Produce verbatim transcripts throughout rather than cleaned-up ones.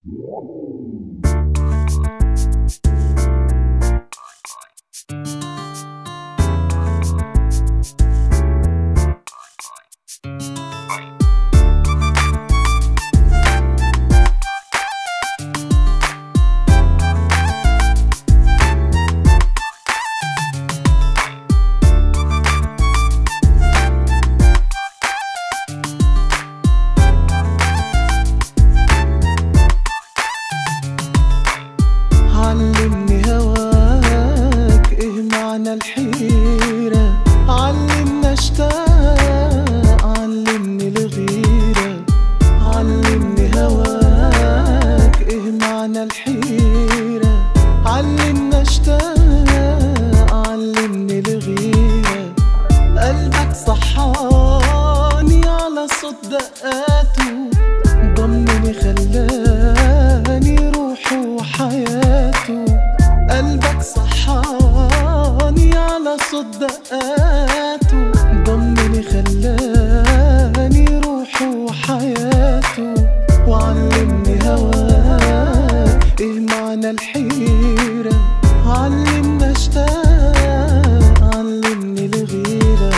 علمني هواك ايه معنى الحيرة، علمني اشتاق، علمني الغيرة. علمني هواك ايه معنى الحيرة، علمني اشتاق، علمني الغيرة. قلبك صحاني على صوت دقاته، ضمني خلاني روحه وحياته. قلبك صحاني على صوت دقاته، ضمني خلاني روحه وحياته. وعلمني هواك ايه معنى الحيرة، علمني اشتاق، علمني الغيرة.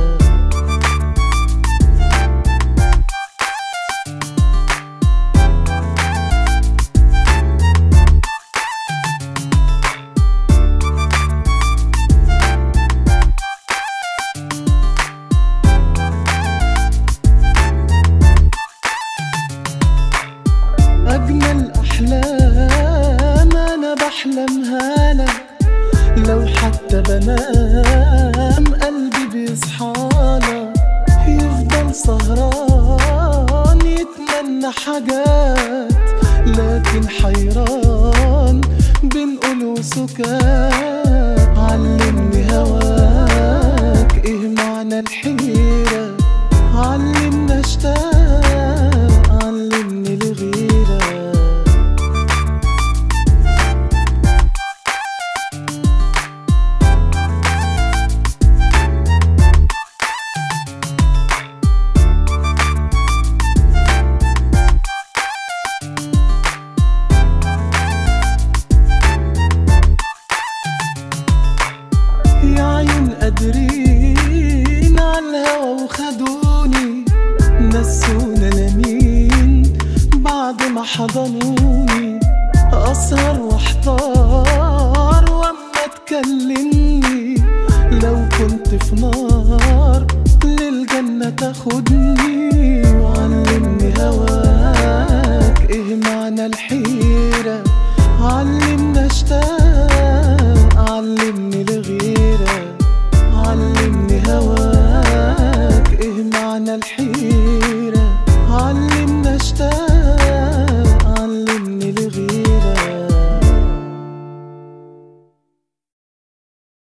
أجمل أحلام أنا بحلمها لك، لو حتى بنام قلبي بيصحالك. يفضل سهران يتمنى حاجات، لكن حيران بين قول وسكات. علمني هواك ايه معنى الحيرة، علمني اشتاق، علمني الغيرة. يا عيون قادرين عالهوا وخدوني، نسونا لمين بعد ما حضنوني. أسهر واحتار واما تكلمني، لو كنت في نار للجنة تاخدني. وعلمني هواك ايه معنى الحيرة، علمني اشتاق، علمني الغيرة. علمني هواك ايه معنى الحيرة.